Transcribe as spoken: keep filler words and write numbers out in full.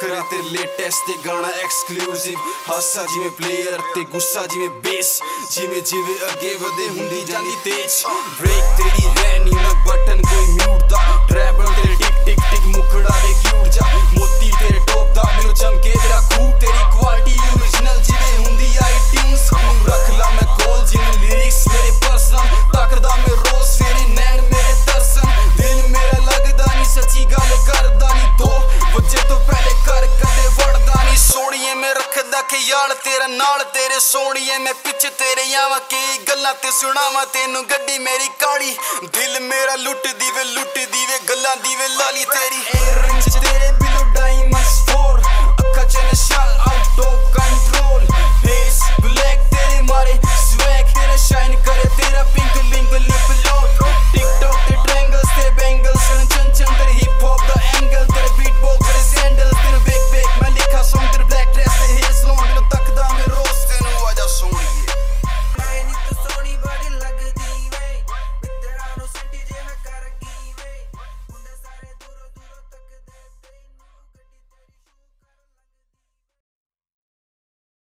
वखरे ते लेटेस्ट ते गाना एक्सक्लूसिव हासा जिवें प्लेयर ते गुस्सा जिवें बेस जिवें जिवें अगे वधे हुंदी जांदी तेज ब्रेक तेरी रहनी मैं बटन कोई म्यूट दा ट्रैवल तेरे टिक टिक टिक मुखड़ा दे क्यूट जा मोती तेरे टॉप दा मैनू चमके तेरा खूब तेरी क्वालिटी ओरिजिनल जिवें हुंदी आई ट्यून्स रख ला मैं कोल जिवें लिरिक्स मेरे पर्सनल तकदा मैं रोज सवेरे नैन मेरे तरसन दिल मेरा लगदा नहीं सच्ची गल करदा नहीं दो बजे तो पहले कर कदे वड़दा नहीं सोनिए मैं रखदा ख्याल तेरा नाल तेरे सोनिए मैं पिछ तेरे आवां कई गल्लां ते सुणावां तैनू गड्डी मेरी काली दिल मेरा लुट दी वे लुट दी वे गल्लां दी वे लाली तेरी ए रिंच तेरे बिलो डायमंड्स फोर अक्खां च नशा आउट ऑफ कंट्रोल